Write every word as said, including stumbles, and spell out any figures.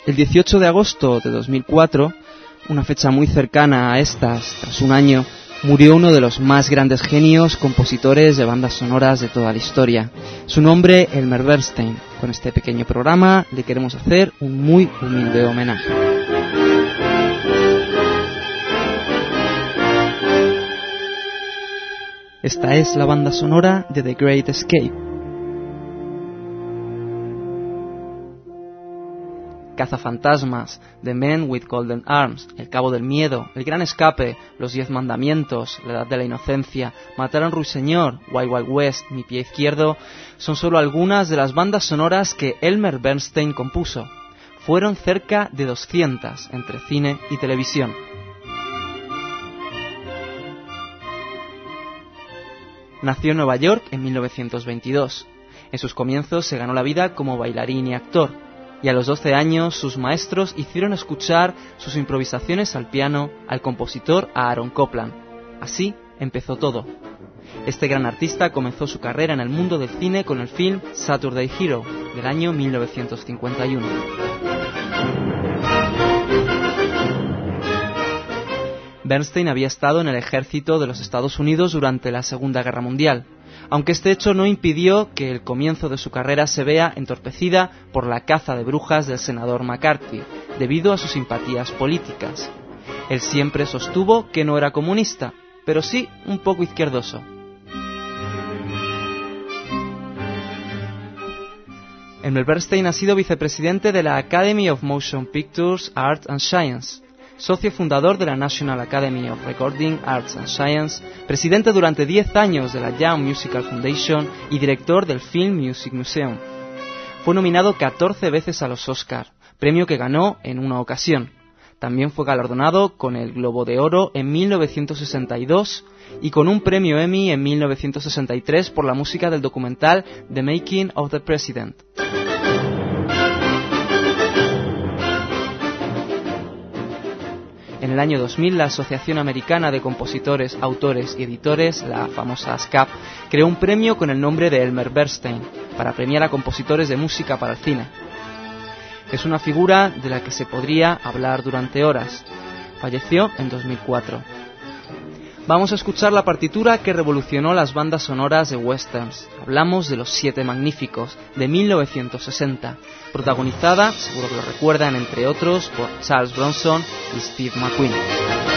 El dieciocho de agosto de dos mil cuatro, una fecha muy cercana a estas, tras un año, murió uno de los más grandes genios compositores de bandas sonoras de toda la historia. Su nombre, Elmer Bernstein. Con este pequeño programa le queremos hacer un muy humilde homenaje. Esta es la banda sonora de The Great Escape. Cazafantasmas, The Men with Golden Arms, El Cabo del Miedo, El Gran Escape, Los Diez Mandamientos, La Edad de la Inocencia, Matar a un Ruiseñor, Wild Wild West, Mi Pie Izquierdo, son solo algunas de las bandas sonoras que Elmer Bernstein compuso. Fueron cerca de doscientas entre cine y televisión. Nació en Nueva York en mil novecientos veintidós. En sus comienzos se ganó la vida como bailarín y actor, y a los doce años sus maestros hicieron escuchar sus improvisaciones al piano al compositor Aaron Copland. Así empezó todo. Este gran artista comenzó su carrera en el mundo del cine con el film Saturday Hero, del año mil novecientos cincuenta y uno. Bernstein había estado en el ejército de los Estados Unidos durante la Segunda Guerra Mundial, aunque este hecho no impidió que el comienzo de su carrera se vea entorpecida por la caza de brujas del senador McCarthy, debido a sus simpatías políticas. Él siempre sostuvo que no era comunista, pero sí un poco izquierdoso. Elmer Bernstein ha sido vicepresidente de la Academy of Motion Pictures Arts and Science, socio fundador de la National Academy of Recording Arts and Science, presidente durante diez años de la Young Musical Foundation y director del Film Music Museum. Fue nominado catorce veces a los Oscar, premio que ganó en una ocasión. También fue galardonado con el Globo de Oro en mil novecientos sesenta y dos y con un premio Emmy en mil novecientos sesenta y tres por la música del documental The Making of the President. En el año dos mil, la Asociación Americana de Compositores, Autores y Editores, la famosa ASCAP, creó un premio con el nombre de Elmer Bernstein para premiar a compositores de música para el cine. Es una figura de la que se podría hablar durante horas. Falleció en dos mil cuatro. Vamos a escuchar la partitura que revolucionó las bandas sonoras de westerns. Hablamos de Los Siete Magníficos, de mil novecientos sesenta, protagonizada, seguro que lo recuerdan, entre otros, por Charles Bronson y Steve McQueen.